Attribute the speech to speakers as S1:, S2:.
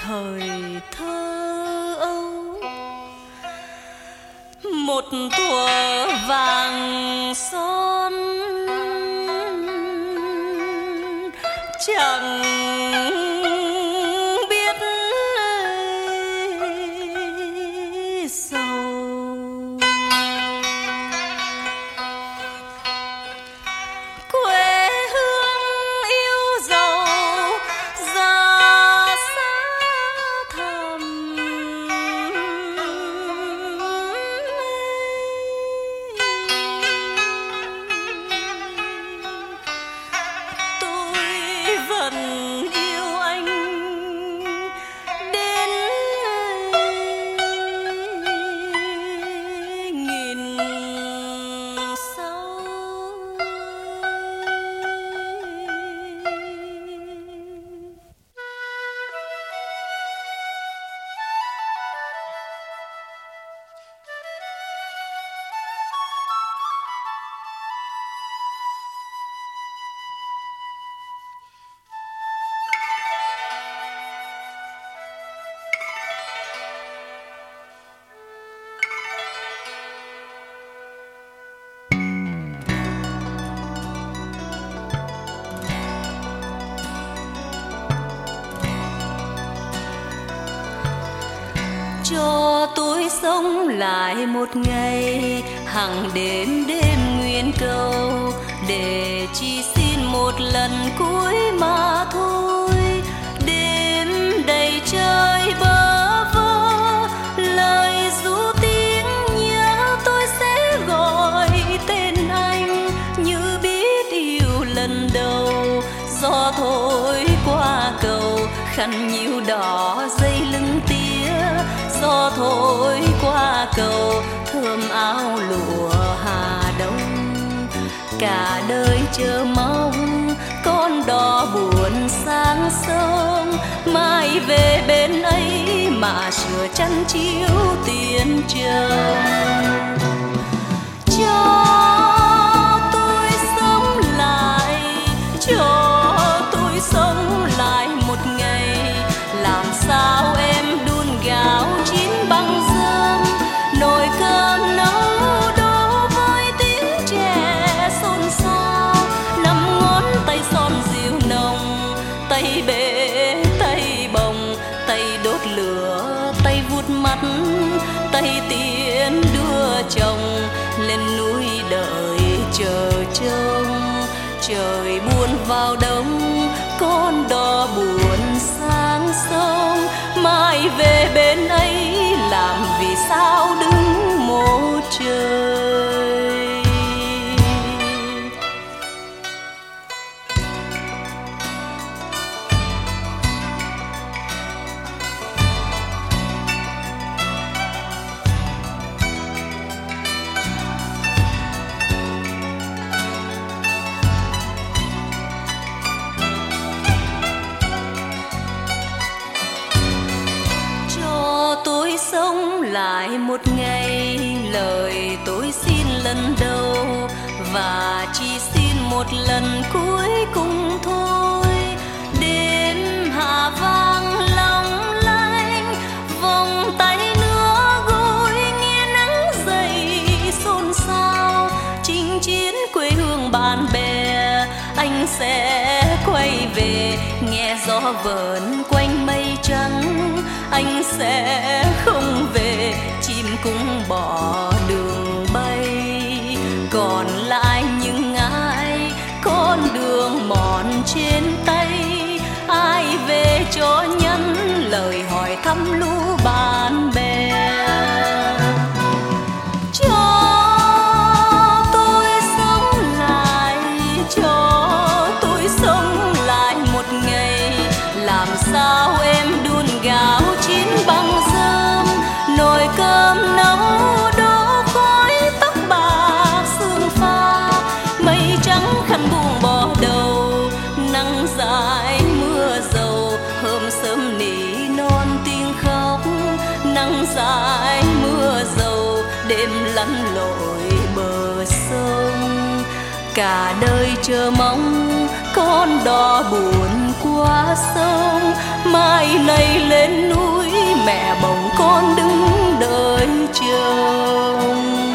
S1: thời thơ ấu, một thuở vàng son chẳng biết sầu. Quê hương yêu dấu ra xa thẳm, tôi vẫn yêu anh đến nghìn sau. Cho tôi sống lại một ngày, hằng đêm đêm nguyện cầu, để chỉ xin một lần cuối mà thôi. Đêm đầy trời bơ vơ, lời ru tiếng nhớ tôi sẽ gọi tên anh như biết yêu lần đầu. Gió thổi qua cầu, khăn nhíu đỏ dây lưng tía. Gió thổi qua cầu, thơm áo lụa Hà Đông. Cả đời chờ mong con đò buồn sang sông, mai về bên ấy mà sửa chăn chiếu tiền chồng. Cho tôi sống lại, cho tôi sống lại một ngày. Làm sao em đun gạo chín bằng rơm, nồi cơm nấu đổ với tiếng trẻ xôn xao. Năm ngón tay son dịu nồng, tay bể tay bồng, tay đốt lửa tay vút mắt, tay tiến đưa chồng lên núi đợi chờ trông. Trời buồn vào đông, con đò buồn sang sông, mai về bên ấy làm vì sao đứng một trời. Tôi sống lại một ngày, lời tôi xin lần đầu, và chỉ xin một lần cuối cùng thôi. Đêm hạ vang long lanh, vòng tay nữa gối nghe nắng dậy xôn xao. Chinh chiến quê hương bạn bè, anh sẽ quay về nghe gió vờn quanh mây trắng. Anh sẽ không về, chim cũng bỏ đường bay. Còn lại những ai con đường mòn trên tay, ai về cho nhắn lời hỏi thăm lũ bạn bè. Cho tôi sống lại, cho tôi sống lại một ngày. Làm sao em đun gạo chín bằng rơm, nồi cơm nấu đổ khói tóc bạc sương pha. Mây trắng khăn buông bỏ đầu, nắng dãi mưa dầu, hôm sớm nỉ non tiếng khóc. Nắng dãi mưa dầu, đêm lặn lội bờ sông. cả đời chờ mong con đò buồn qua sông, mai này lên núi mẹ bồng con đứng đợi chồng.